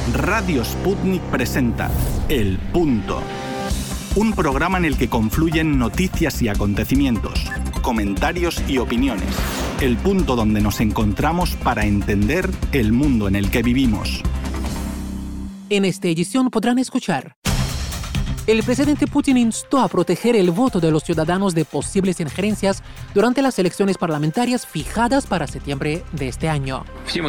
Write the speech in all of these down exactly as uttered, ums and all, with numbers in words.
Radio Sputnik presenta El Punto, un programa en el que confluyen noticias y acontecimientos, comentarios y opiniones. El punto donde nos encontramos para entender el mundo en el que vivimos. En esta edición podrán escuchar: el presidente Putin instó a proteger el voto de los ciudadanos de posibles injerencias durante las elecciones parlamentarias fijadas para septiembre de este año.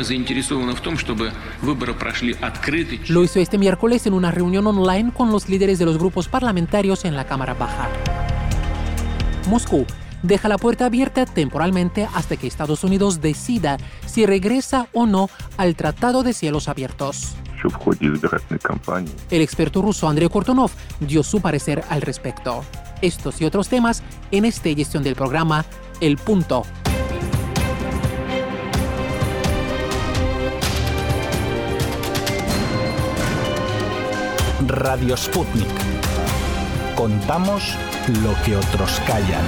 Lo hizo este miércoles en una reunión online con los líderes de los grupos parlamentarios en la Cámara Baja. Moscú deja la puerta abierta temporalmente hasta que Estados Unidos decida si regresa o no al Tratado de Cielos Abiertos. El experto ruso Andrei Kortunov dio su parecer al respecto. Estos y otros temas en esta edición del programa El Punto. Radio Sputnik. Contamos lo que otros callan.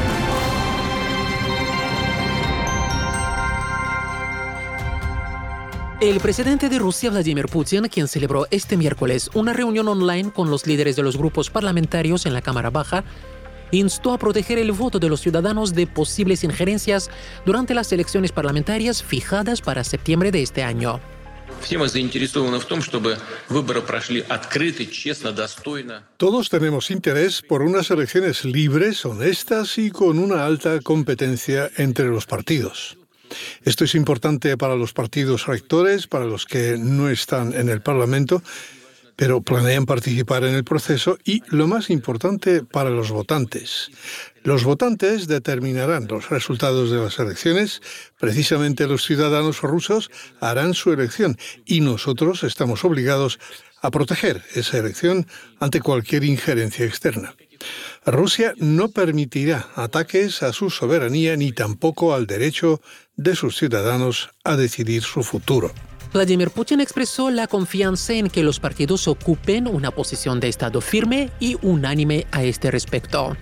El presidente de Rusia, Vladimir Putin, quien celebró este miércoles una reunión online con los líderes de los grupos parlamentarios en la Cámara Baja, instó a proteger el voto de los ciudadanos de posibles injerencias durante las elecciones parlamentarias fijadas para septiembre de este año. Todos tenemos interés por unas elecciones libres, honestas y con una alta competencia entre los partidos. Esto es importante para los partidos rectores, para los que no están en el Parlamento, pero planean participar en el proceso, y lo más importante, para los votantes. Los votantes determinarán los resultados de las elecciones. Precisamente los ciudadanos rusos harán su elección y nosotros estamos obligados a proteger esa elección ante cualquier injerencia externa. Rusia no permitirá ataques a su soberanía ni tampoco al derecho de sus ciudadanos a decidir su futuro. Vladimir Putin expresó la confianza en que los partidos ocupen una posición de Estado firme y unánime a este respecto.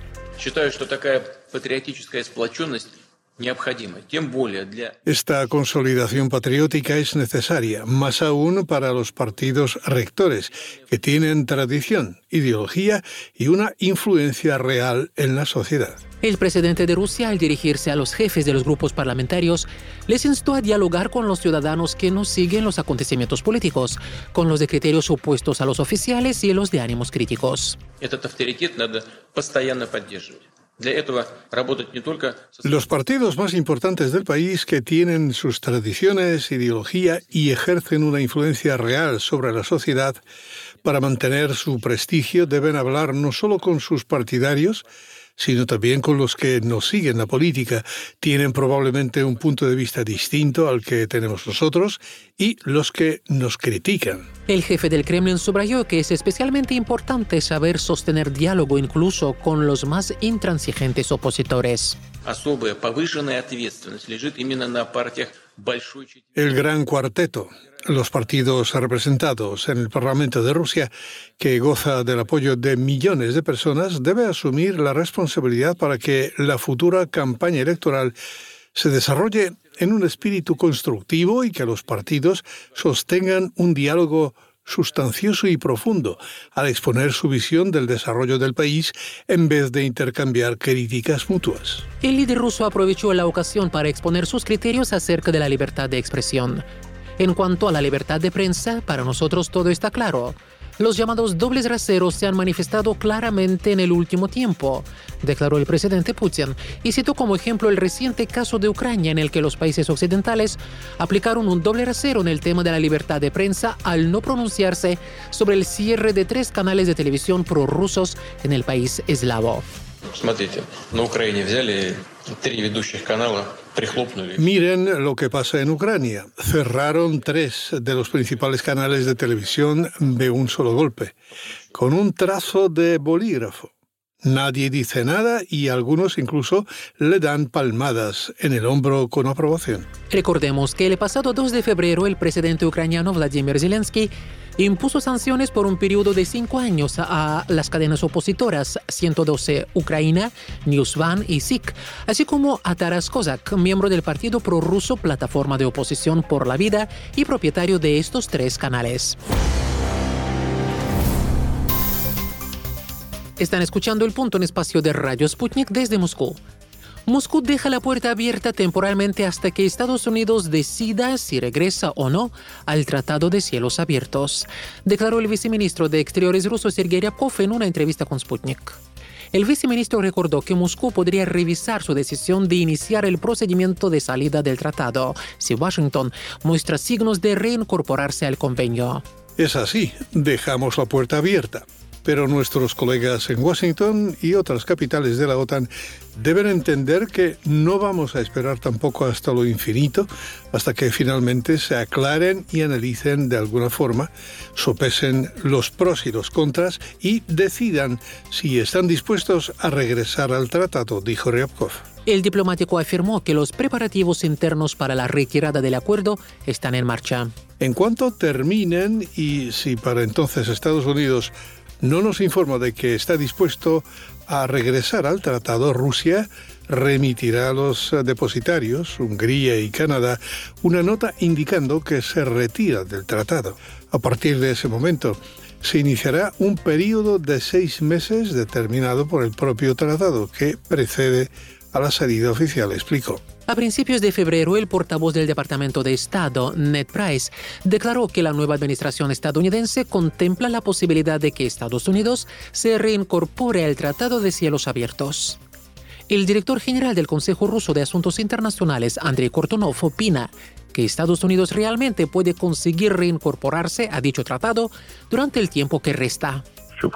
Esta consolidación patriótica es necesaria, más aún para los partidos rectores, que tienen tradición, ideología y una influencia real en la sociedad. El presidente de Rusia, al dirigirse a los jefes de los grupos parlamentarios, les instó a dialogar con los ciudadanos que no siguen los acontecimientos políticos, con los de criterios opuestos a los oficiales y los de ánimos críticos. Los partidos más importantes del país, que tienen sus tradiciones, ideología y ejercen una influencia real sobre la sociedad, para mantener su prestigio deben hablar no solo con sus partidarios, sino también con los que no siguen la política, tienen probablemente un punto de vista distinto al que tenemos nosotros, y los que nos critican. El jefe del Kremlin subrayó que es especialmente importante saber sostener diálogo incluso con los más intransigentes opositores. El Gran Cuarteto, los partidos representados en el Parlamento de Rusia, que goza del apoyo de millones de personas, debe asumir la responsabilidad para que la futura campaña electoral se desarrolle en un espíritu constructivo y que los partidos sostengan un diálogo sustancioso y profundo al exponer su visión del desarrollo del país en vez de intercambiar críticas mutuas. El líder ruso aprovechó la ocasión para exponer sus criterios acerca de la libertad de expresión. En cuanto a la libertad de prensa, para nosotros todo está claro. Los llamados dobles raseros se han manifestado claramente en el último tiempo, declaró el presidente Putin, y citó como ejemplo el reciente caso de Ucrania, en el que los países occidentales aplicaron un doble rasero en el tema de la libertad de prensa al no pronunciarse sobre el cierre de tres canales de televisión prorrusos en el país eslavo. Miren lo que pasa en Ucrania. Cerraron tres de los principales canales de televisión de un solo golpe, con un trazo de bolígrafo. Nadie dice nada y algunos incluso le dan palmadas en el hombro con aprobación. Recordemos que el pasado dos de febrero el presidente ucraniano Vladimir Zelensky impuso sanciones por un periodo de cinco años a las cadenas opositoras ciento doce Ucraina, NewsOne y S I C, así como a Taras Kozak, miembro del partido prorruso Plataforma de Oposición por la Vida y propietario de estos tres canales. Están escuchando El Punto en espacio de Radio Sputnik desde Moscú. Moscú deja la puerta abierta temporalmente hasta que Estados Unidos decida si regresa o no al Tratado de Cielos Abiertos, declaró el viceministro de Exteriores ruso Sergei Ryabkov en una entrevista con Sputnik. El viceministro recordó que Moscú podría revisar su decisión de iniciar el procedimiento de salida del tratado si Washington muestra signos de reincorporarse al convenio. Es así, dejamos la puerta abierta. Pero nuestros colegas en Washington y otras capitales de la OTAN deben entender que no vamos a esperar tampoco hasta lo infinito, hasta que finalmente se aclaren y analicen de alguna forma, sopesen los pros y los contras y decidan si están dispuestos a regresar al tratado, dijo Ryabkov. El diplomático afirmó que los preparativos internos para la retirada del acuerdo están en marcha. En cuanto terminen y si para entonces Estados Unidos no nos informa de que está dispuesto a regresar al tratado, Rusia remitirá a los depositarios, Hungría y Canadá, una nota indicando que se retira del tratado. A partir de ese momento, se iniciará un período de seis meses determinado por el propio tratado que precede a la salida oficial, explicó. A principios de febrero, el portavoz del Departamento de Estado, Ned Price, declaró que la nueva administración estadounidense contempla la posibilidad de que Estados Unidos se reincorpore al Tratado de Cielos Abiertos. El director general del Consejo Ruso de Asuntos Internacionales, Andrei Kortunov, opina que Estados Unidos realmente puede conseguir reincorporarse a dicho tratado durante el tiempo que resta.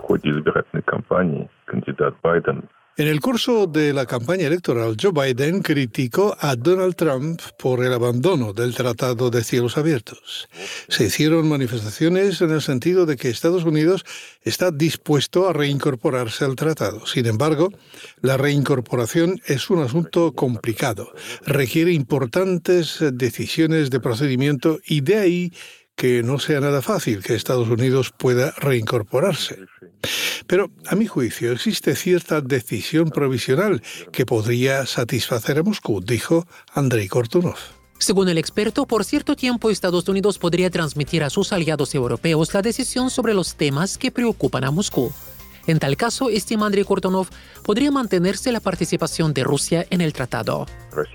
En el curso de la campaña electoral, Joe Biden criticó a Donald Trump por el abandono del Tratado de Cielos Abiertos. Se hicieron manifestaciones en el sentido de que Estados Unidos está dispuesto a reincorporarse al tratado. Sin embargo, la reincorporación es un asunto complicado, requiere importantes decisiones de procedimiento y de ahí que no sea nada fácil que Estados Unidos pueda reincorporarse. Pero, a mi juicio, existe cierta decisión provisional que podría satisfacer a Moscú, dijo Andrei Kortunov. Según el experto, por cierto tiempo Estados Unidos podría transmitir a sus aliados europeos la decisión sobre los temas que preocupan a Moscú. En tal caso, estima Andrei Kortunov, podría mantenerse la participación de Rusia en el tratado.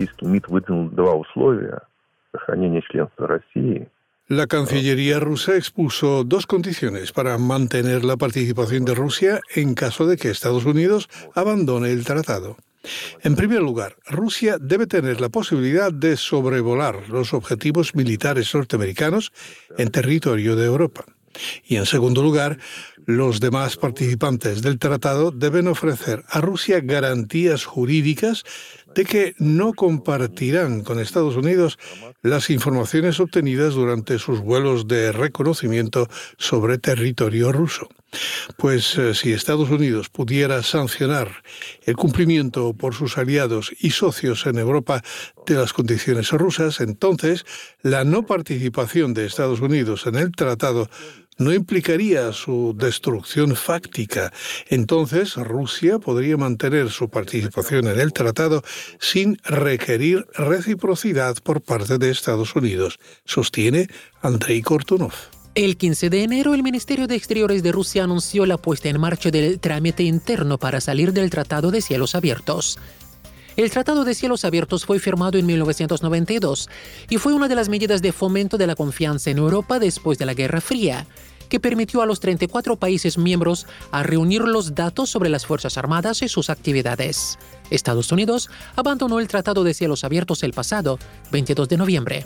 La Cancillería rusa expuso dos condiciones para mantener la participación de Rusia en caso de que Estados Unidos abandone el tratado. En primer lugar, Rusia debe tener la posibilidad de sobrevolar los objetivos militares norteamericanos en territorio de Europa. Y en segundo lugar, los demás participantes del tratado deben ofrecer a Rusia garantías jurídicas de que no compartirán con Estados Unidos las informaciones obtenidas durante sus vuelos de reconocimiento sobre territorio ruso. Pues eh, si Estados Unidos pudiera sancionar el cumplimiento por sus aliados y socios en Europa de las condiciones rusas, entonces la no participación de Estados Unidos en el tratado no implicaría su destrucción fáctica. Entonces, Rusia podría mantener su participación en el tratado sin requerir reciprocidad por parte de Estados Unidos, sostiene Andrei Kortunov. El quince de enero, el Ministerio de Exteriores de Rusia anunció la puesta en marcha del trámite interno para salir del Tratado de Cielos Abiertos. El Tratado de Cielos Abiertos fue firmado en mil novecientos noventa y dos y fue una de las medidas de fomento de la confianza en Europa después de la Guerra Fría, que permitió a los treinta y cuatro países miembros a reunir los datos sobre las Fuerzas Armadas y sus actividades. Estados Unidos abandonó el Tratado de Cielos Abiertos el pasado veintidós de noviembre.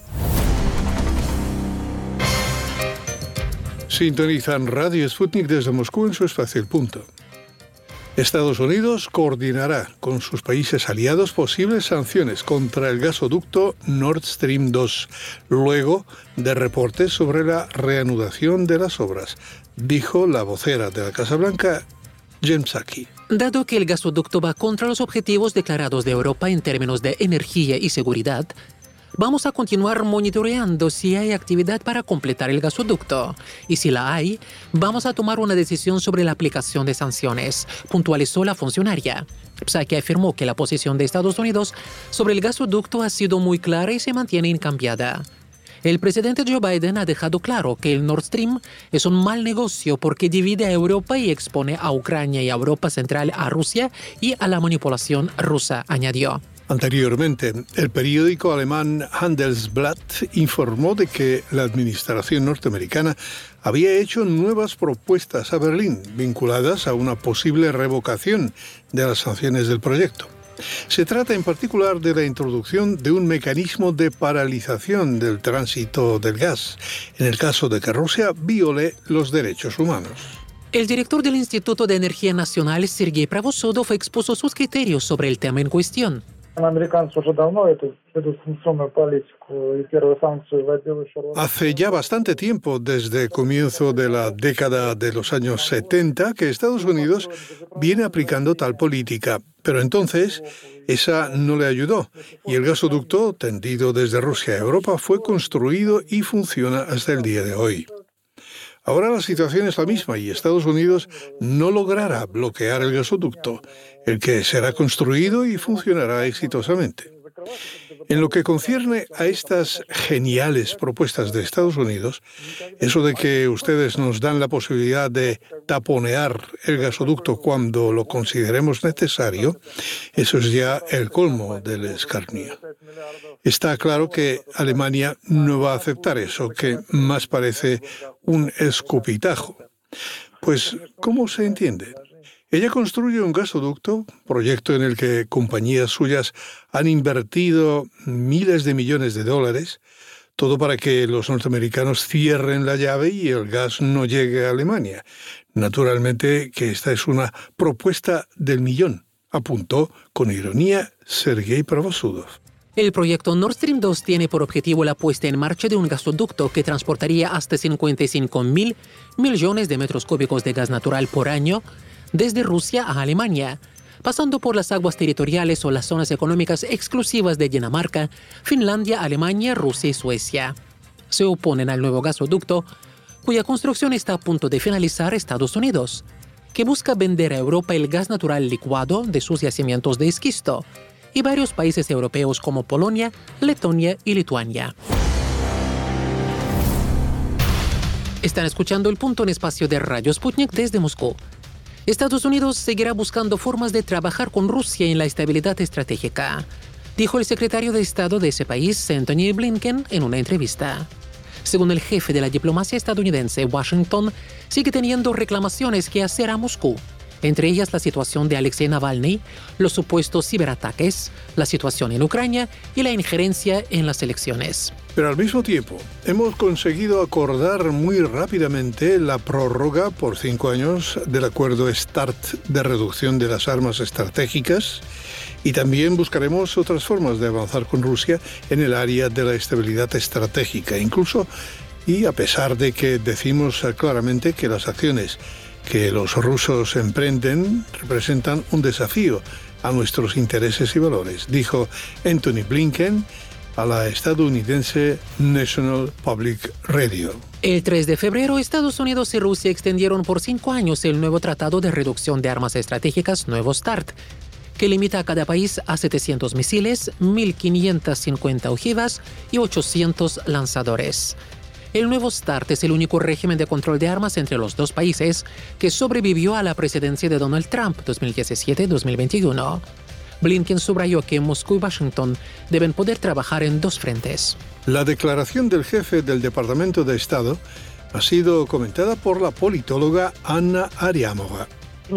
Sintonizan Radio Sputnik desde Moscú en su espacio El Punto. Estados Unidos coordinará con sus países aliados posibles sanciones contra el gasoducto Nord Stream dos, luego de reportes sobre la reanudación de las obras, dijo la vocera de la Casa Blanca, Jen Psaki. Dado que el gasoducto va contra los objetivos declarados de Europa en términos de energía y seguridad, vamos a continuar monitoreando si hay actividad para completar el gasoducto. Y si la hay, vamos a tomar una decisión sobre la aplicación de sanciones, puntualizó la funcionaria. Psaki afirmó que la posición de Estados Unidos sobre el gasoducto ha sido muy clara y se mantiene incambiada. El presidente Joe Biden ha dejado claro que el Nord Stream es un mal negocio porque divide a Europa y expone a Ucrania y a Europa Central a Rusia y a la manipulación rusa, añadió. Anteriormente, el periódico alemán Handelsblatt informó de que la administración norteamericana había hecho nuevas propuestas a Berlín vinculadas a una posible revocación de las sanciones del proyecto. Se trata en particular de la introducción de un mecanismo de paralización del tránsito del gas, en el caso de que Rusia viole los derechos humanos. El director del Instituto de Energía Nacional, Sergei Pravosudov, expuso sus criterios sobre el tema en cuestión. Hace ya bastante tiempo, desde el comienzo de la década de los años setenta, que Estados Unidos viene aplicando tal política, pero entonces esa no le ayudó y el gasoducto tendido desde Rusia a Europa fue construido y funciona hasta el día de hoy. Ahora la situación es la misma y Estados Unidos no logrará bloquear el gasoducto, el que será construido y funcionará exitosamente. En lo que concierne a estas geniales propuestas de Estados Unidos, eso de que ustedes nos dan la posibilidad de taponear el gasoducto cuando lo consideremos necesario, eso es ya el colmo del escarnio. Está claro que Alemania no va a aceptar eso, que más parece un escupitajo. Pues, ¿cómo se entiende? Ella construye un gasoducto, proyecto en el que compañías suyas han invertido miles de millones de dólares, todo para que los norteamericanos cierren la llave y el gas no llegue a Alemania. Naturalmente que esta es una propuesta del millón, apuntó con ironía Sergei Pravosudov. El proyecto Nord Stream dos tiene por objetivo la puesta en marcha de un gasoducto que transportaría hasta cincuenta y cinco mil millones de metros cúbicos de gas natural por año desde Rusia a Alemania, pasando por las aguas territoriales o las zonas económicas exclusivas de Dinamarca, Finlandia, Alemania, Rusia y Suecia. Se oponen al nuevo gasoducto, cuya construcción está a punto de finalizar Estados Unidos, que busca vender a Europa el gas natural licuado de sus yacimientos de esquisto, y varios países europeos como Polonia, Letonia y Lituania. Están escuchando El Punto en espacio de Radio Sputnik desde Moscú. Estados Unidos seguirá buscando formas de trabajar con Rusia en la estabilidad estratégica, dijo el secretario de Estado de ese país, Antony Blinken, en una entrevista. Según el jefe de la diplomacia estadounidense, Washington sigue teniendo reclamaciones que hacer a Moscú, entre ellas la situación de Alexei Navalny, los supuestos ciberataques, la situación en Ucrania y la injerencia en las elecciones. Pero al mismo tiempo, hemos conseguido acordar muy rápidamente la prórroga por cinco años del acuerdo START de reducción de las armas estratégicas y también buscaremos otras formas de avanzar con Rusia en el área de la estabilidad estratégica, incluso y a pesar de que decimos claramente que las acciones que los rusos emprenden representan un desafío a nuestros intereses y valores, dijo Antony Blinken a la estadounidense National Public Radio. El tres de febrero, Estados Unidos y Rusia extendieron por cinco años el nuevo Tratado de Reducción de Armas Estratégicas, nuevo START, que limita a cada país a setecientos misiles, mil quinientas cincuenta ojivas y ochocientos lanzadores. El nuevo START es el único régimen de control de armas entre los dos países que sobrevivió a la presidencia de Donald Trump dos mil diecisiete a dos mil veintiuno. Blinken subrayó que Moscú y Washington deben poder trabajar en dos frentes. La declaración del jefe del Departamento de Estado ha sido comentada por la politóloga Anna Ariamova.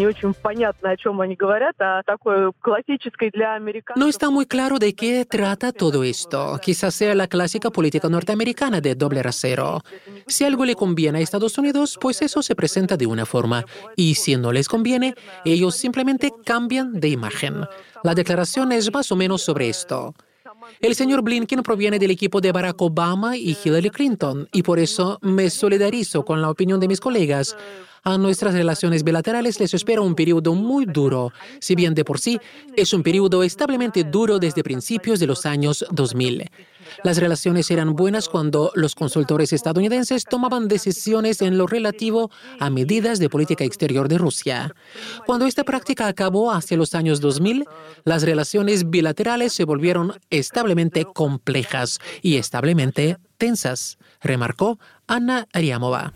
No está muy claro de qué trata todo esto. Quizás sea la clásica política norteamericana de doble rasero. Si algo le conviene a Estados Unidos, pues eso se presenta de una forma. Y si no les conviene, ellos simplemente cambian de imagen. La declaración es más o menos sobre esto. El señor Blinken proviene del equipo de Barack Obama y Hillary Clinton, y por eso me solidarizo con la opinión de mis colegas. A nuestras relaciones bilaterales les espera un periodo muy duro, si bien de por sí es un periodo establemente duro desde principios de los años dos mil. Las relaciones eran buenas cuando los consultores estadounidenses tomaban decisiones en lo relativo a medidas de política exterior de Rusia. Cuando esta práctica acabó hacia los años dos mil, las relaciones bilaterales se volvieron establemente complejas y establemente tensas, remarcó Anna Ariamova.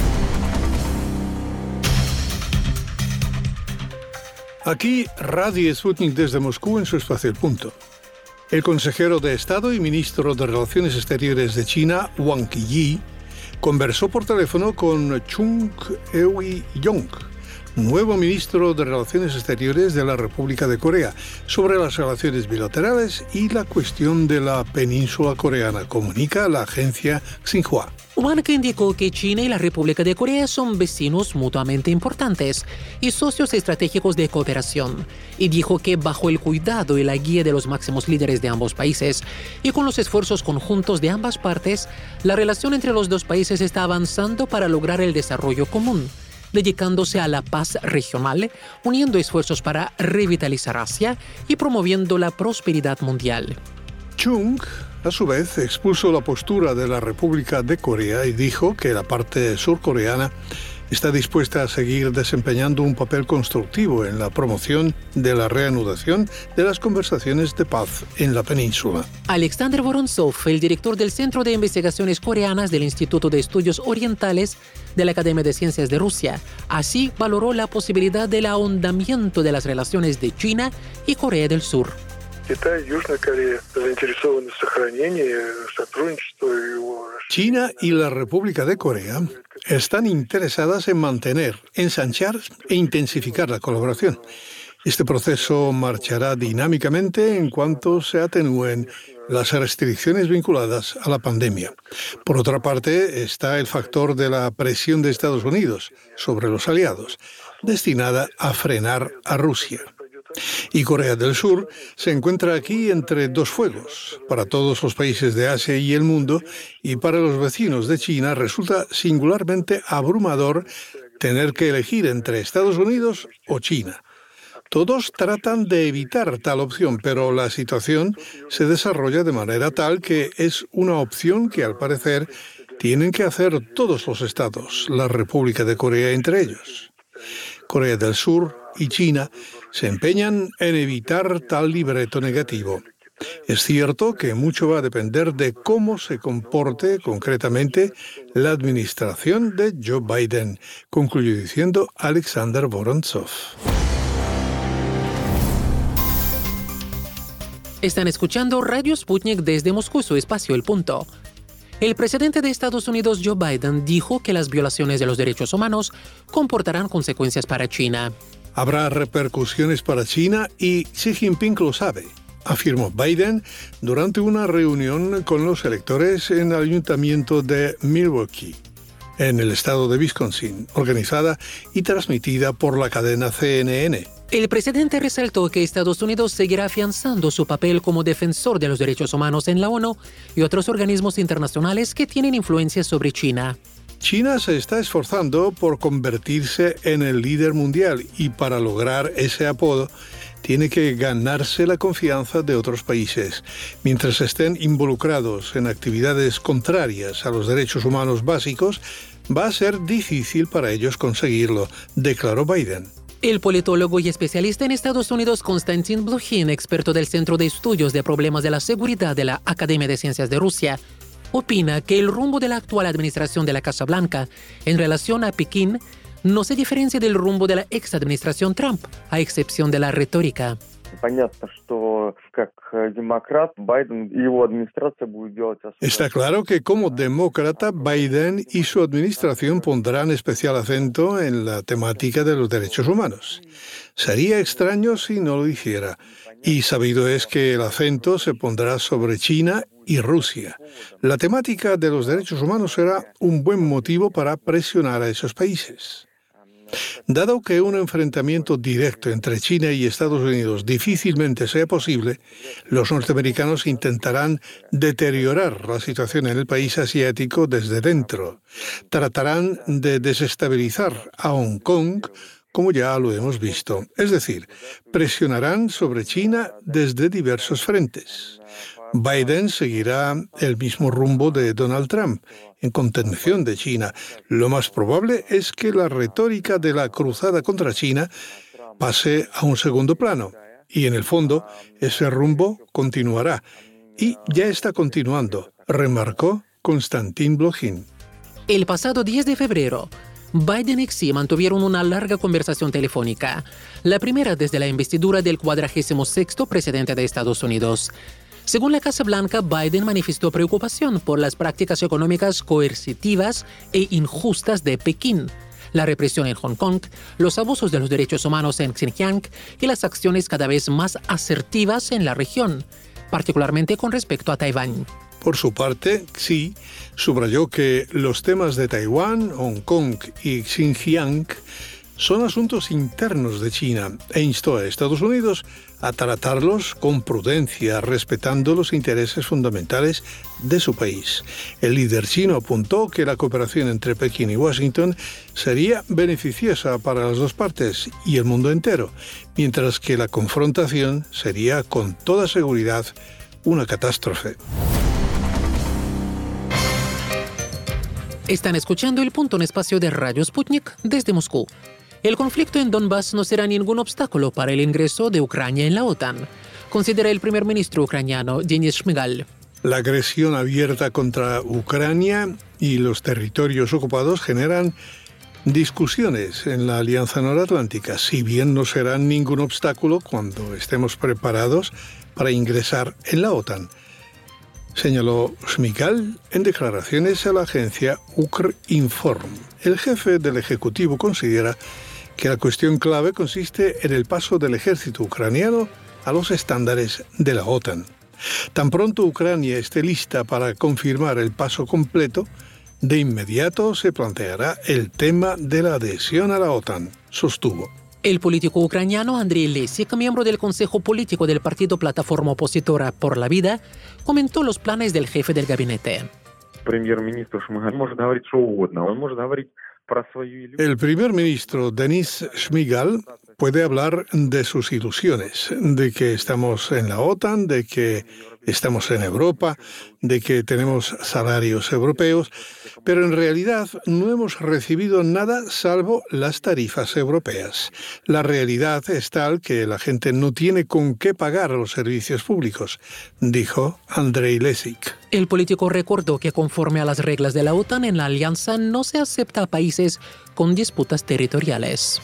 Aquí, Radio Sputnik desde Moscú en su espacio El Punto. El consejero de Estado y ministro de Relaciones Exteriores de China, Wang Yi, conversó por teléfono con Chung Eui-yong, nuevo ministro de Relaciones Exteriores de la República de Corea, sobre las relaciones bilaterales y la cuestión de la península coreana, comunica la agencia Xinhua. Wang indicó que China y la República de Corea son vecinos mutuamente importantes y socios estratégicos de cooperación, y dijo que bajo el cuidado y la guía de los máximos líderes de ambos países y con los esfuerzos conjuntos de ambas partes, la relación entre los dos países está avanzando para lograr el desarrollo común, dedicándose a la paz regional, uniendo esfuerzos para revitalizar Asia y promoviendo la prosperidad mundial. Chung, a su vez, expuso la postura de la República de Corea y dijo que la parte surcoreana está dispuesta a seguir desempeñando un papel constructivo en la promoción de la reanudación de las conversaciones de paz en la península. Alexander Vorontsov, el director del Centro de Investigaciones Coreanas del Instituto de Estudios Orientales de la Academia de Ciencias de Rusia, así valoró la posibilidad del ahondamiento de las relaciones de China y Corea del Sur. China y la República de Corea están interesadas en mantener, ensanchar e intensificar la colaboración. Este proceso marchará dinámicamente en cuanto se atenúen las restricciones vinculadas a la pandemia. Por otra parte, está el factor de la presión de Estados Unidos sobre los aliados, destinada a frenar a Rusia. Y Corea del Sur se encuentra aquí entre dos fuegos. Para todos los países de Asia y el mundo, y para los vecinos de China, resulta singularmente abrumador tener que elegir entre Estados Unidos o China. Todos tratan de evitar tal opción, pero la situación se desarrolla de manera tal que es una opción que, al parecer, tienen que hacer todos los estados, la República de Corea entre ellos. Corea del Sur y China se empeñan en evitar tal libreto negativo. Es cierto que mucho va a depender de cómo se comporte concretamente la administración de Joe Biden, concluyó diciendo Alexander Vorontsov. Están escuchando Radio Sputnik desde Moscú, su espacio El Punto. El presidente de Estados Unidos, Joe Biden, dijo que las violaciones de los derechos humanos comportarán consecuencias para China. Habrá repercusiones para China y Xi Jinping lo sabe, afirmó Biden durante una reunión con los electores en el ayuntamiento de Milwaukee, en el estado de Wisconsin, organizada y transmitida por la cadena C N N. El presidente resaltó que Estados Unidos seguirá afianzando su papel como defensor de los derechos humanos en la ONU y otros organismos internacionales que tienen influencia sobre China. China se está esforzando por convertirse en el líder mundial y para lograr ese apodo tiene que ganarse la confianza de otros países. Mientras estén involucrados en actividades contrarias a los derechos humanos básicos, va a ser difícil para ellos conseguirlo, declaró Biden. El politólogo y especialista en Estados Unidos Konstantin Blochin, experto del Centro de Estudios de Problemas de la Seguridad de la Academia de Ciencias de Rusia, opina que el rumbo de la actual administración de la Casa Blanca en relación a Pekín no se diferencia del rumbo de la ex administración Trump, a excepción de la retórica. Está claro que como demócrata, Biden y su administración pondrán especial acento en la temática de los derechos humanos. Sería extraño si no lo hiciera. Y sabido es que el acento se pondrá sobre China y Rusia. La temática de los derechos humanos será un buen motivo para presionar a esos países. Dado que un enfrentamiento directo entre China y Estados Unidos difícilmente sea posible, los norteamericanos intentarán deteriorar la situación en el país asiático desde dentro. Tratarán de desestabilizar a Hong Kong, como ya lo hemos visto. Es decir, presionarán sobre China desde diversos frentes. Biden seguirá el mismo rumbo de Donald Trump, en contención de China. Lo más probable es que la retórica de la cruzada contra China pase a un segundo plano. Y en el fondo, ese rumbo continuará. Y ya está continuando, remarcó Konstantin Blochin. El pasado diez de febrero, Biden y Xi mantuvieron una larga conversación telefónica, la primera desde la investidura del cuadragésimo sexto presidente de Estados Unidos. Según la Casa Blanca, Biden manifestó preocupación por las prácticas económicas coercitivas e injustas de Pekín, la represión en Hong Kong, los abusos de los derechos humanos en Xinjiang y las acciones cada vez más asertivas en la región, particularmente con respecto a Taiwán. Por su parte, Xi subrayó que los temas de Taiwán, Hong Kong y Xinjiang son asuntos internos de China e instó a Estados Unidos a tratarlos con prudencia, respetando los intereses fundamentales de su país. El líder chino apuntó que la cooperación entre Pekín y Washington sería beneficiosa para las dos partes y el mundo entero, mientras que la confrontación sería con toda seguridad una catástrofe. Están escuchando El Punto, en espacio de Radio Sputnik desde Moscú. El conflicto en Donbass no será ningún obstáculo para el ingreso de Ucrania en la OTAN, considera el primer ministro ucraniano Denis Shmyhal. La agresión abierta contra Ucrania y los territorios ocupados generan discusiones en la Alianza Noratlántica, si bien no serán ningún obstáculo cuando estemos preparados para ingresar en la OTAN, señaló Shmyhal en declaraciones a la agencia Ukrinform. El jefe del Ejecutivo considera que la cuestión clave consiste en el paso del ejército ucraniano a los estándares de la OTAN. Tan pronto Ucrania esté lista para confirmar el paso completo, de inmediato se planteará el tema de la adhesión a la OTAN, sostuvo. El político ucraniano Andriy Lesik, miembro del Consejo Político del Partido Plataforma Opositora por la Vida, comentó los planes del jefe del gabinete. El primer ministro Denis Shmyhal puede hablar de sus ilusiones, de que estamos en la OTAN, de que estamos en Europa, de que tenemos salarios europeos, pero en realidad no hemos recibido nada salvo las tarifas europeas. La realidad es tal que la gente no tiene con qué pagar los servicios públicos, dijo Andriy Lesik. El político recordó que conforme a las reglas de la OTAN, en la alianza no se acepta a países con disputas territoriales.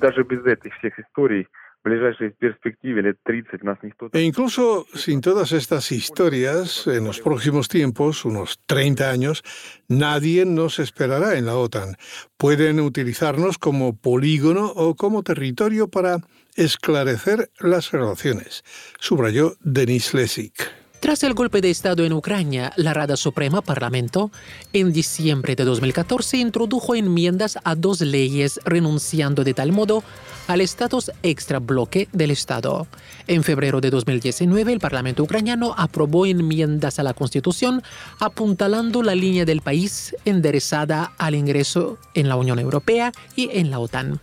E incluso sin todas estas historias, en los próximos tiempos, unos treinta años, nadie nos esperará en la OTAN. Pueden utilizarnos como polígono o como territorio para esclarecer las relaciones, subrayó Denis Lesik. Tras el golpe de Estado en Ucrania, la Rada Suprema Parlamento, en diciembre de dos mil catorce, introdujo enmiendas a dos leyes, renunciando de tal modo al estatus extrabloque del Estado. En febrero de dos mil diecinueve, el Parlamento ucraniano aprobó enmiendas a la Constitución, apuntalando la línea del país enderezada al ingreso en la Unión Europea y en la OTAN.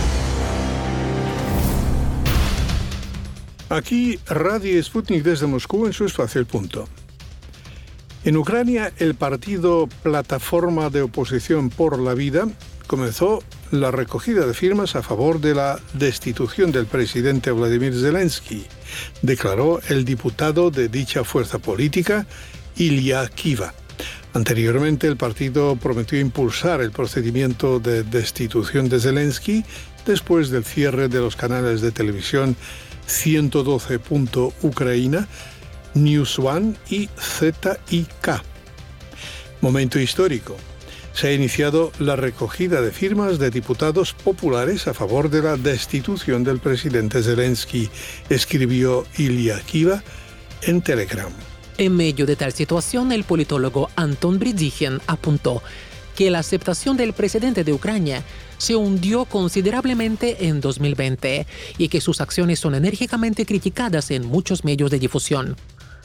Aquí Radio Sputnik desde Moscú en su espacio El Punto. En Ucrania, el partido Plataforma de Oposición por la Vida comenzó la recogida de firmas a favor de la destitución del presidente Vladimir Zelensky, declaró el diputado de dicha fuerza política, Ilya Kiva. Anteriormente, el partido prometió impulsar el procedimiento de destitución de Zelensky después del cierre de los canales de televisión ciento doce punto Ucraina, News One y Z I K. Momento histórico. Se ha iniciado la recogida de firmas de diputados populares a favor de la destitución del presidente Zelensky, escribió Ilya Kiva en Telegram. En medio de tal situación, el politólogo Anton Bridzigen apuntó que la aceptación del presidente de Ucrania se hundió considerablemente en dos mil veinte y que sus acciones son enérgicamente criticadas en muchos medios de difusión.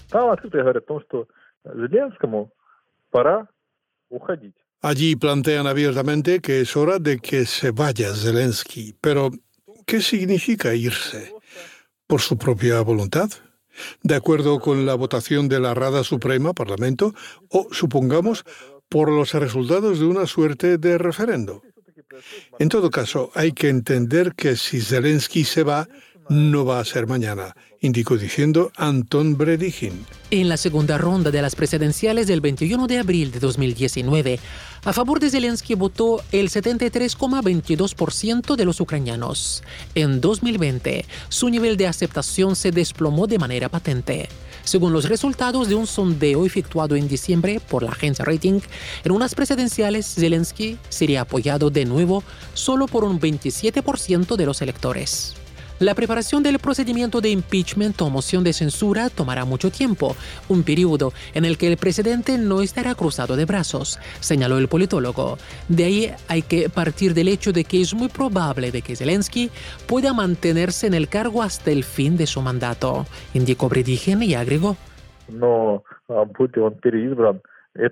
Allí plantean abiertamente que es hora de que se vaya Zelensky. Pero, ¿qué significa irse? ¿Por su propia voluntad? ¿De acuerdo con la votación de la Rada Suprema, Parlamento? ¿O, supongamos, por los resultados de una suerte de referendo? En todo caso, hay que entender que si Zelensky se va, no va a ser mañana, indicó diciendo Anton Bredichin. En la segunda ronda de las presidenciales del veintiuno de abril de dos mil diecinueve, a favor de Zelensky votó el setenta y tres coma veintidós por ciento de los ucranianos. En dos mil veinte, su nivel de aceptación se desplomó de manera patente. Según los resultados de un sondeo efectuado en diciembre por la agencia Rating, en unas presidenciales Zelensky sería apoyado de nuevo solo por un veintisiete por ciento de los electores. La preparación del procedimiento de impeachment o moción de censura tomará mucho tiempo, un periodo en el que el presidente no estará cruzado de brazos, señaló el politólogo. De ahí hay que partir del hecho de que es muy probable de que Zelensky pueda mantenerse en el cargo hasta el fin de su mandato, indicó Bredichin y agregó. No, будь он переизбран.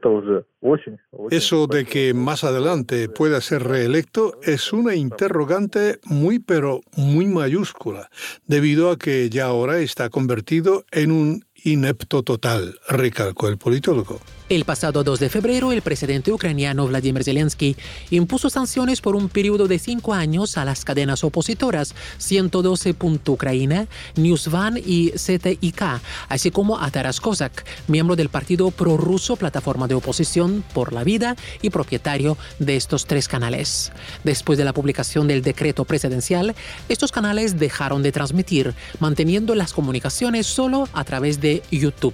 Eso de que más adelante pueda ser reelecto es una interrogante muy pero muy mayúscula, debido a que ya ahora está convertido en un inepto total, recalcó el politólogo. El pasado dos de febrero, el presidente ucraniano Vladimir Zelensky impuso sanciones por un periodo de cinco años a las cadenas opositoras ciento doce punto Ucraina, NewsOne y Z I K, así como a Taras Kozak, miembro del partido prorruso Plataforma de Oposición por la Vida y propietario de estos tres canales. Después de la publicación del decreto presidencial, estos canales dejaron de transmitir, manteniendo las comunicaciones solo a través de YouTube.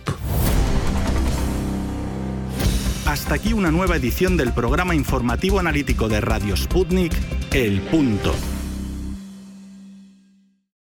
Hasta aquí una nueva edición del programa informativo analítico de Radio Sputnik, El Punto.